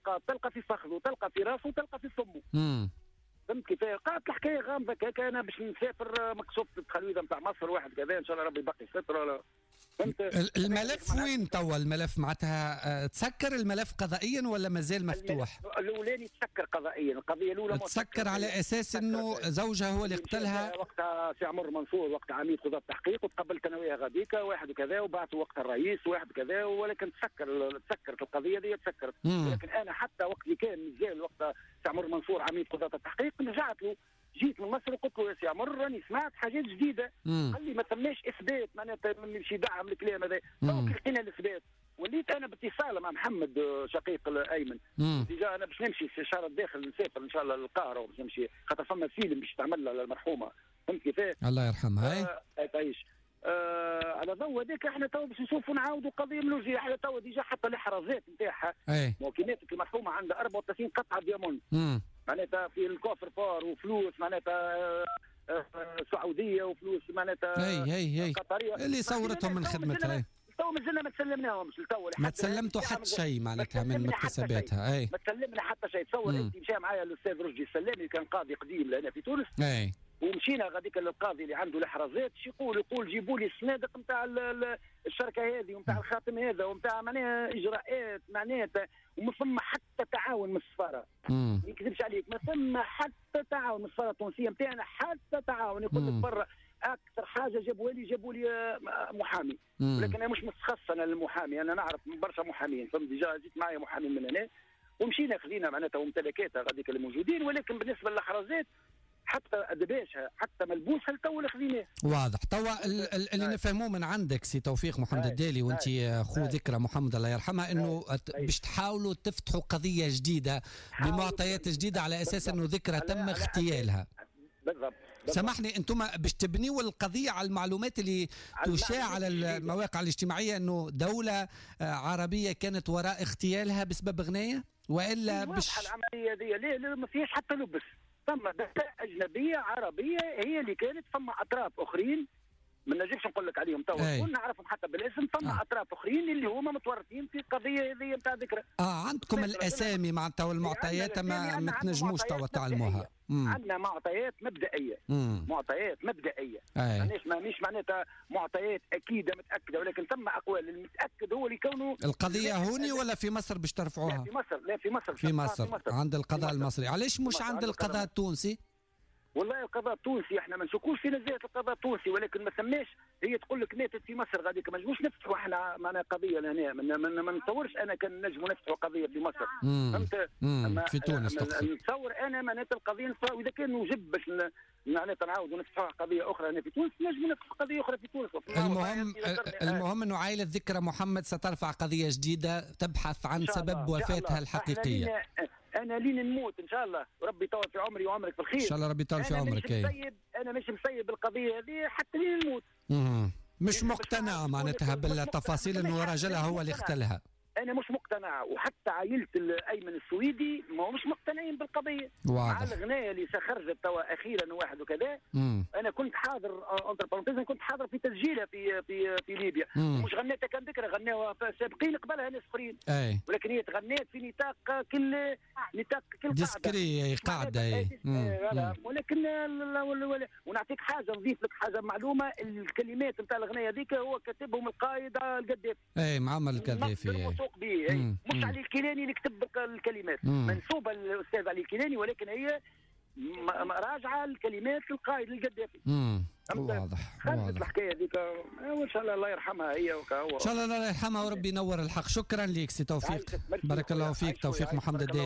تلقى في فخذه، تلقى في راسه، تلقى في فمه. فهمت كيفاه؟ قالت الحكايه غامضه هكاك، انا باش نسافر مكسوف التخلويده نتاع مصر واحد كذا، ان شاء الله ربي يبقي ستر ولا. الملف وين توا؟ الملف معناتها تسكر الملف قضائيا ولا مازال مفتوح؟ الاولاني تسكر قضائيا، القضيه الاولى تسكر على اساس انه زوجها هو اللي قتلها. وقتها سي عمر منصور وقتها عميد قضاء التحقيق، وتقبلت انا وياه غاديك واحد وكذا، وبعثوا وقتها الرئيس واحد كذا، ولكن تسكرت القضيه دي تسكرت. ولكن انا حتى وقت اللي كان مازال وقتها سي عمر منصور عميد قضاء التحقيق رجعت له، جيت من مصر وقلت له يا سي عمر راني سمعت حاجات جديده. قال لي ما ثماش اثبات معناتها باش يدعم الكلام هذا. لقينا الاثبات، وليت انا باتصال مع محمد شقيق الايمن. ديجا انا باش نمشي في شهر الداخل، نسافر ان شاء الله للقاهره وباش نمشي، خاطر فما فيلم باش تعمل لها المرحومه. فهمت كيفاه؟ الله يرحمها. تعيش. على ضوء هذاك احنا تو باش نشوفوا نعاودوا قضيه من الوجه. احنا تو ديجا حتى الاحرازات نتاعها موكلاتك المرحومه عندها 34 قطعه ديامون معناتها في الكوفر فور، وفلوس معناتها سعوديه، وفلوس معناتها هي قطريه اللي صورتهم من خدمتها. تو مازلنا ما تسلمناهمش لتو، ما تسلمتوا حتى شيء معناتها من مكتسباتها. ما تسلمنا حتى شيء. تصور انت مشى معايا الاستاذ رشدي السلامي، كان قاضي قديم لنا في تونس. ومشينا غاديك للقاضي اللي عنده الاحرازات، يقول جيبوا لي الصنادق نتاع الشركه هذه ونتاع الخاتم هذا ونتاع معناها اجراءات معناتها، وما ثم حتى تعاون من السفاره. ما نكذبش عليك، ما ثم حتى تعاون من السفاره التونسيه نتاعنا، حتى تعاون. يقول لك برا اكثر حاجه جابوا لي محامي، ولكن انا مش متخصص انا المحامي، انا نعرف برشا محامين. فهمت؟ ديجا جيت معايا محامي من هنا ومشينا خذينا معناتها وممتلكاتها غاديك الموجودين، ولكن بالنسبه للاحرازات حتى ادباشها حتى ملبوسها لتو اللي خذيناه. واضح. توا اللي نفهموه من عندك سي توفيق محمد الدالي وانت خو ذكرى محمد الله يرحمها، انه باش تحاولوا تفتحوا قضيه جديده بمعطيات جديده على اساس انه ذكرى تم اغتيالها. بالضبط. سامحني، انتم باش تبنيوا القضيه على المعلومات اللي تشاع على المواقع الاجتماعيه انه دوله عربيه كانت وراء اغتيالها بسبب غنايه، والا باش العمليه دي لا ما فيهاش حتى لبس. ثم دولة أجنبية عربية هي اللي كانت، ثم أطراف أخرين ما نجمش نقول لك عليهم توا كنا نعرفهم حتى بالاسم، ثم أطراف أخرين اللي هما متورطين في القضية هذه نتاع ذكرى. عندكم الأسامي معناتها والمعطيات ما تنجموش توا تعلموها. عندنا معطيات مبدئية. معطيات مبدئية. مش معناتها معطيات أكيدة متأكدة، ولكن ثم أقوال المتأكد هو اللي كونه. القضية هوني ولا في مصر باش ترفعوها؟ لا في مصر. في مصر عند القضاء المصري. علاش مش عند القضاء التونسي؟ والله القضاء التونسي احنا ما نشكوش في نزاهه القضاء التونسي، ولكن ما ثماش. هي تقول لك ماتت في مصر غاديك، ما نجموش نفتحوا احنا معنا قضيه لهنا. ما نتصورش انا كان نجموا نفتحوا قضيه في مصر. فهمت؟ في تونس نتصور انا معناتها القضيه واذا كان وجب باش معناتها نعاودوا نفتحوا قضيه اخرى هنا في تونس، نجموا نفتحوا قضيه اخرى في تونس. المهم انه عائله ذكرى محمد سترفع قضيه جديده تبحث عن سبب وفاتها الحقيقيه. انا لين نموت ان شاء الله وربي يطول في عمري وعمرك في الخير. ان شاء الله ربي يطول في عمرك. انا مش مسيب القضيه هذه حتى لين نموت. مش مقتنع معناتها بالتفاصيل انه راجلها هو اللي اختلها. انا مش مقتنع، وحتى عائله الايمن السويدي ما مش مقتنعين بالقضيه. واضح. مع الغنايه اللي خرجت توا اخيرا واحد وكذا. انا كنت حاضر كنت حاضر في تسجيلها في ليبيا. مش غنيتها كان ذكرى، غناوها سابقين قبلها ناس اخرين. ولكن هي تغنيت في نطاق كل ديسكري قاعده. ولكن ونعطيك حاجه، نضيف لك حاجه معلومه، الكلمات نتاع الغنايه ذيك هو كاتبهم القائد القذافي. معمر القذافي. موثوق به. مش علي الكيلاني اللي كتب الكلمات، منسوبه للاستاذ علي الكيلاني، ولكن هي راجعه الكلمات للقائد القذافي. واضح. الحكايه هذيك وان شاء الله الله يرحمها هي ان شاء الله الله يرحمها وربي ينور الحق. شكرا لك سي توفيق، بارك الله فيك. توفيق محمد الدالي.